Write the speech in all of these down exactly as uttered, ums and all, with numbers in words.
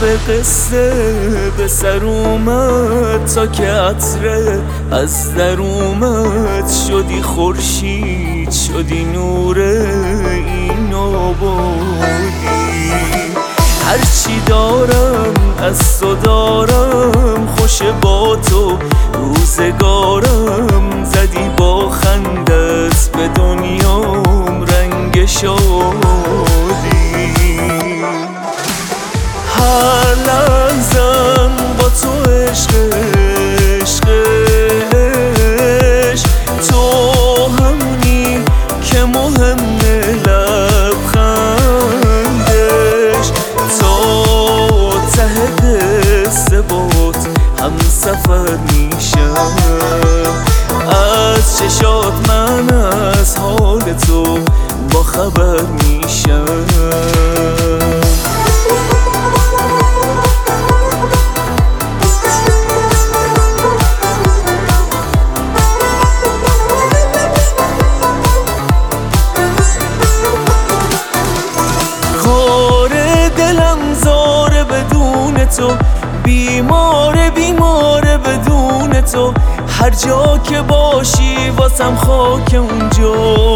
به قصه به سر اومد تا که عطره از در اومد، شدی خورشید شدی نور این آبادی. هرچی دارم از تو دارم، خوش با تو روزگارم، زدی با خندت به دنیام رنگ شادی. هر لحظم با تو عشق عشقش، تو همونی که مهمه لبخندش، تا ته قصه بات هم سفر میشم. از چشات من از حال تو با خبر میشم. تو بیماره بیماره بدون تو، هر جا که باشی واسم خاک اونجا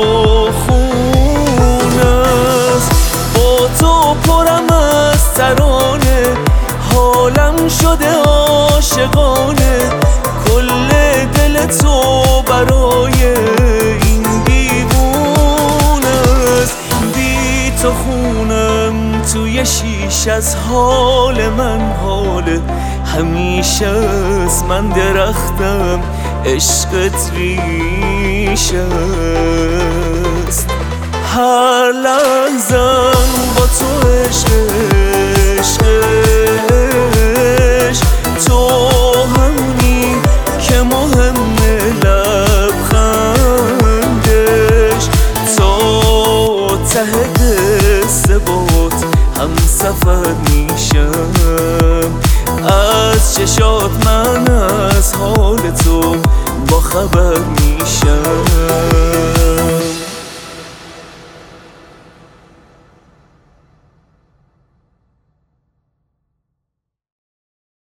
خونه است. با تو پرم از ترانه، حالم شده عاشقانه، کل دل تو برای این دیوونه است. بی تو خونم توی شیش از حال من حال همیشه از من درختم، عشقت ریش است. هر لحظم با تو عشق عشقش، تو همونی که مهمه لبخندش، تا ته قصه بات هم سفر میشم. از چشات من از حال تو با خبر میشم.